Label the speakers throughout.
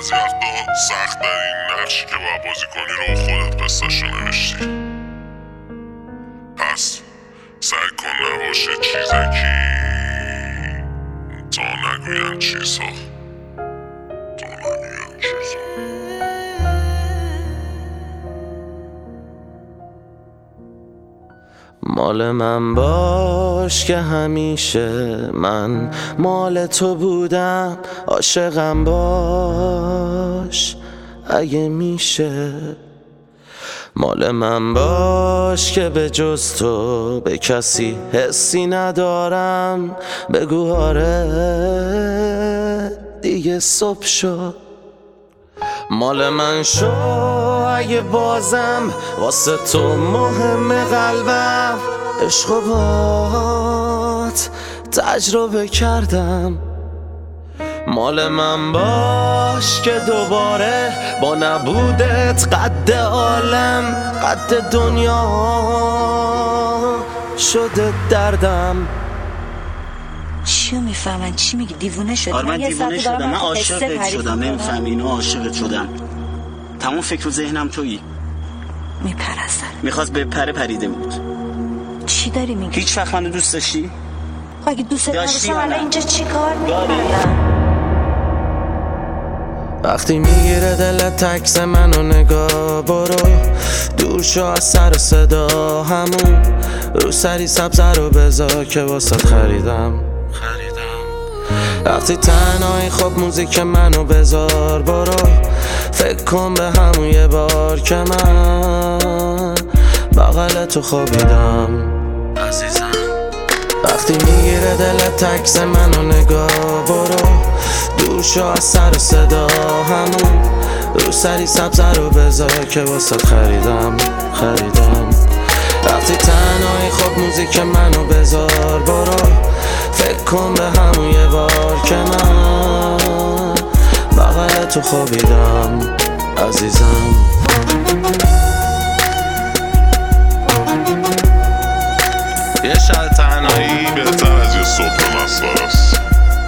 Speaker 1: بعضی وقتا سخت این نقشی که باید بازی کنی رو خودت قصه‌شو نوشتی. پس سعی کن نباشه چیزکی تا نگوین چیزها.
Speaker 2: مال من باش که همیشه من مال تو بودم، عاشقم باش اگه میشه. مال من باش که به جز تو به کسی حسی ندارم، بگو آره دیگه صبح شد. مال من شو اگه بازم واسه تو مهم قلبم، عشق و بات تجربه کردم. مال من باش که دوباره با نبودت قد عالم قد دنیا شده دردم.
Speaker 3: چیو میفهمن؟ چی میگی؟ دیوونه شدی؟
Speaker 4: من دیوونه شدم، من عاشقت شدم. نمیفهمی؟ اینو عاشقت شدم. تمام فکر و ذهنم تویی.
Speaker 3: میپرستن.
Speaker 4: میخواست بپره پریده بود.
Speaker 3: چی داری میگی؟
Speaker 4: هیچ وقت منو دوست داشتی؟
Speaker 3: اگه دوست داشتم الان اینجا چی کار میکنم؟
Speaker 2: وقتی میگیره دلت تکس منو نگاه، برو دور شو از سر و صدا، همون رو سری سبزه رو بذار که واسه خریدم. وقتی تنهایی خب موزیک منو بذار، برو فکر کن به همون یه بار که من بغل تو خوابیدم عزیزم. وقتی میگیره دلت تکس منو نگاه، برو دور شو از سر و صدا، همون رو سری سبزه رو بذار که واسه خریدم. وقتی تنهایی خب موزیک منو بذار، برو فکر کن به همون یه بار که من بغل تو خوابیدم عزیزم.
Speaker 1: یه شب تنهایی بهتر از یه صبح مسخره است.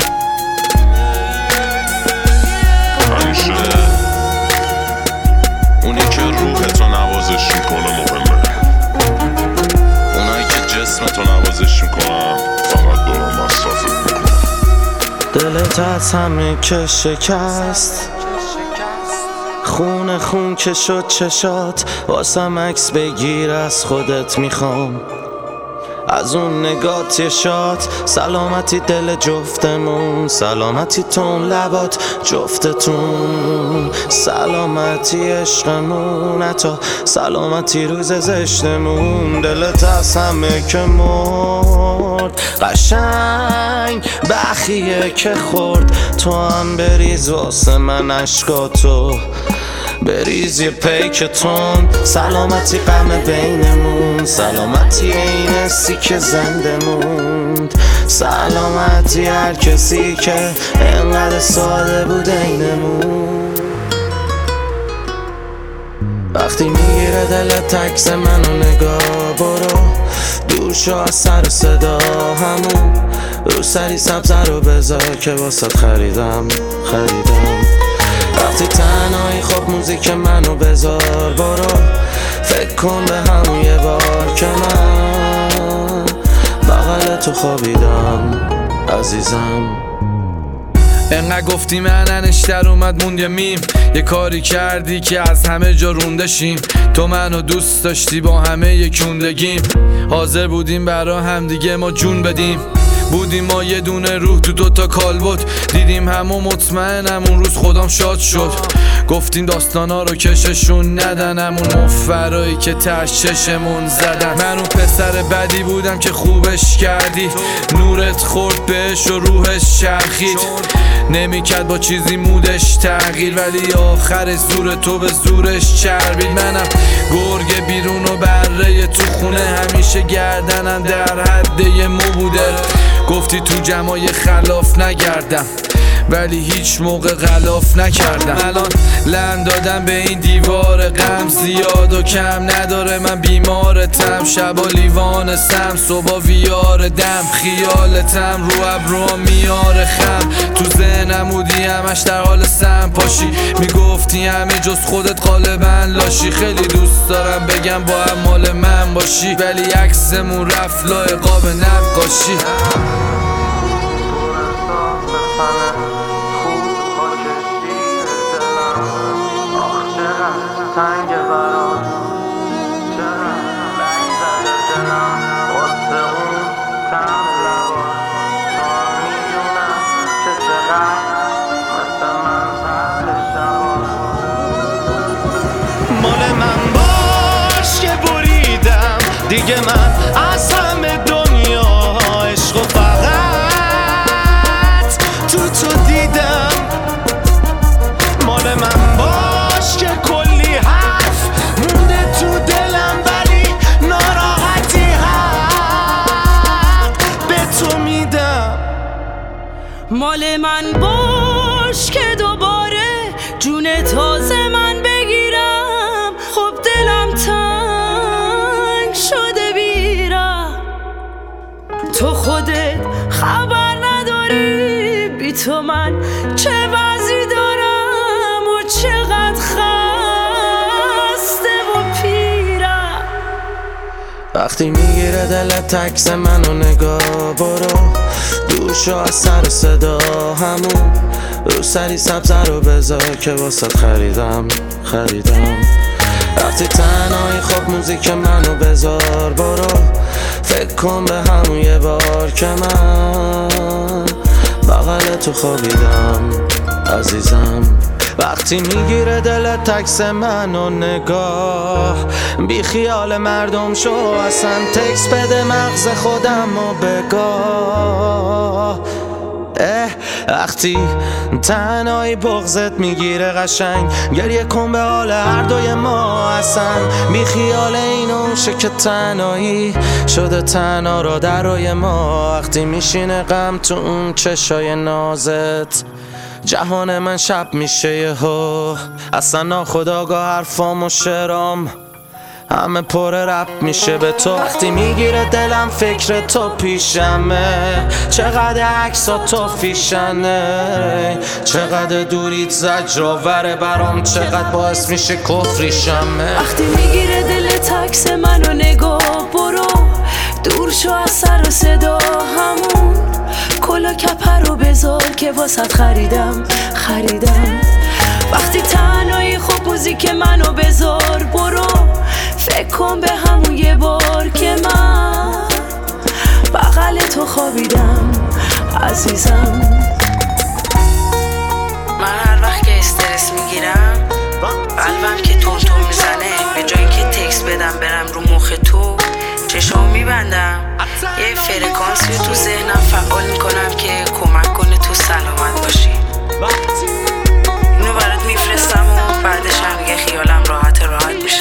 Speaker 1: همیشه اونی که روحتو نوازش میکنه مهمه، اونایی که جسمتو نوازش میکنن فقط دارن مصرفت میکنن.
Speaker 2: دلت از همه که شکست، خون که شد چشات، واسم عکس بگیر از خودت میخوام، از اون نگات یه شات. سلامتی دل جفتمون، سلامتی تون لبات جفتتون، سلامتی عشقمون، حتی سلامتی روز زشتمون. دلت از همه که مرد قشنگ بخیه که خورد، تو هم بریز واسه من عشقاتو، بریز یه پیک تون. سلامتی غم بینمون، سلامتی این حسی که زنده موند، سلامتی هر کسی که انقدر ساده بود اینمون. وقتی میگیره دلت تکس منو نگاه، برو دور شو از سر و صدا، همون رو سری سبزه رو بذار که واسه خریدم. وقتی تنهایی خب موزیک منو بذار، برو فکر کن به همون یه بار که من بغل تو خوابیدم عزیزم.
Speaker 5: انقدر گفتی مننش در اومد موند یه میم، یه کاری کردی که از همه جا روندشیم. تو منو دوست داشتی با همه یکوندگیم، حاضر بودیم برا هم دیگه ما جون بدیم. بودیم ما یه دونه روح تو دوتا کالبد، دیدیم همو مطمئنم اون روز خودم شاد شد. گفتیم داستانا رو کششون ندن، همون مفرایی که تش چشمون زدن. من اون پسر بدی بودم که خوبش کردی، نورت خورد بهش و روحش چرخید. نمیکرد با چیزی مودش تغییر، ولی آخر زور تو به زورش چربید. منم گرگ بیرون و بره تو خونه، همیشه گردنم در حد یه مو بوده. گفتی تو جمعای خلاف نگردم، ولی هیچ موقع غلاف نکردم. الان لم دادم به این دیوار غم، زیاد و کم نداره من بیمارتم. شبا لیوان سم، صبح ویار دم، خیالتم رو ابرو میاره خم. تو ذهنم بودی همش در حال سم پاشی، میگفتی همه جز خودت غالبا لاشی. خیلی دوست دارم بگم با هم مال من باشی، ولی عکسمون رفت لای قاب نقاشی.
Speaker 2: تنگ برات چرا لنگ زده دلم واسه اون تم لبا. تو میدونم که چقدر مثل من سهل شبا.
Speaker 6: مال من باش که بریدم دیگه، من از همه دنیا عشق و فقط تو دیدم. مال من باش که کلی حرف مونده تو دلم، ولی ناراحتی حق به تو میدم.
Speaker 7: مال من باش که دوباره جون تازه من بگیرم. خب دلم تنگ شده بیرم، تو خودت خبر نداری بی تو من چه وضعی دارم و چقدر خسته و پیرم.
Speaker 2: وقتی میگیره دلت عکس منو نگاه، برو دور شو از سر و صدا. همون رو سری سبزه رو بذار که واسه خریدم. وقتی تنهایی خب موزیک منو بذار، برو فکر کن به همون یه بار که من بغل تو خوابیدم عزیزم. وقتی میگیره دلت عکس منو نگاه، بی خیال مردم شو، اصلا تکس بده مغز خودم و بگاه. وقتی تنهایی بغضت میگیره قشنگ، گریه کن به حال هر دوی ما. اصلا بی خیال اینو شه که تنهایی شده تنها را در روی ما. وقتی میشینه غم تو اون چشای نازت، جهان من شب میشه یهو. اصلا ناخودآگاه حرفام و شعرام همه پر رپ میشه به تو. وقتی میگیره دلم فکر تو پیشمه، چقدر عکسا تو فیشنه، چقدر دوریت زجرآوره برام، چقدر باعث میشه کفریشمه.
Speaker 7: وقتی میگیره دلت عکس منو نگاه، برو دور شو از سر و صدا. همون کلا کپر رو بذار که واسط خریدم. وقتی تنهایی خب موزیک منو بذار، برو فکر کن به همون یه بار که من بغل تو خوابیدم عزیزم. من هر وقت که استرس میگیرم، قلبم که تون میزنه، به جایی که تکست بدم برم رو مخ تو، چشام میبندم یه فرکانسی رو تو ذهنم فعال میکنم که کمک کنه تو سلامت باشی. اینو برات میفرستم و بعدش هم یه خیالم راحت میشه.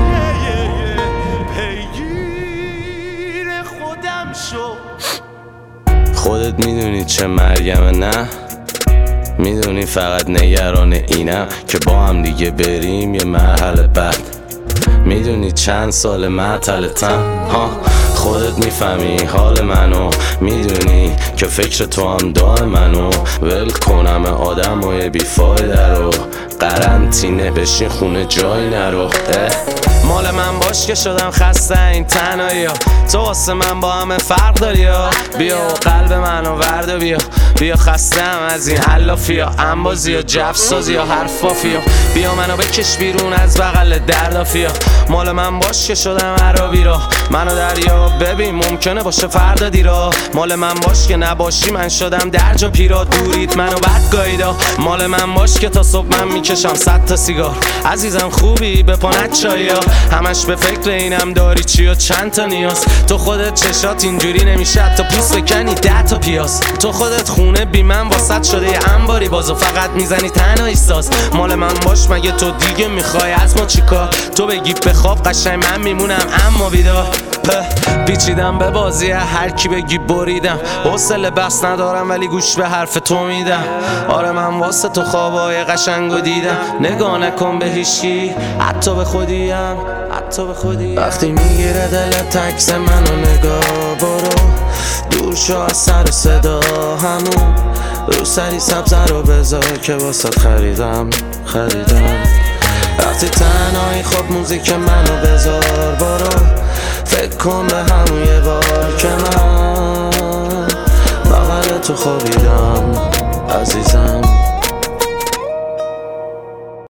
Speaker 2: خودت میدونی چه مرگمه، نه میدونی فقط نگران اینم که با هم دیگه بریم یه مرحله بعد. میدونی چند سال معطلتم، خودت میفهمی حال منو، میدونی که فکر تو هم دای منو. ول کنم آدم های بیفایده رو، قرنطینه بشین خونه جایی نرو. مال من باش که شدم خسته این تنهایی ها، تو واسه من با همه فرق داری ها. بیا و قلب منو ورد و بیا خستم از این حلافی ها، انبازی ها، جفسازی ها، حرفافی ها. بیا منو بکش بیرون از بغل دردافی ها. مال من باش که شدم عربی را، منو دریا ببین ممکنه باشه فردا دیرا. مال من باش که نباشی من شدم درجا پیرا، دورید منو بد گاییدا. مال من باش که تا صبح من میکشم 100 تا سیگار. عزیزم خوبی به پانت چایی ها، همش به فکر اینم داری چی و چند تا نیاز. تو خودت چشات اینجوری نمیشه تا پوست بکنی 10 تا پیاز. تو خودت خونه بی من واسط شده یه انباری باز و فقط میزنی تنهایی ساز. مال من باش مگه تو دیگه میخوای از ما چیکار؟ تو بگی بخواب قشنگ من میمونم اما بیدار. پیچیدم به بازی هر کی بگی بریدم، حوصله بس ندارم ولی گوش به حرف تو میدم. آره من واسه تو خوابای قشنگو دیدم، نگاه نکن به هیچکی حتی به خودیم. وقتی میگیره دلت عکس منو نگاه، برو دور شو از سر و صدا، همون رو سری سبزه رو بذار که واسه خریدم. وقتی تنهایی خب موزیک منو بذار، برو فکر کن به همون یه بار که من بغل تو خوابیدم عزیزم.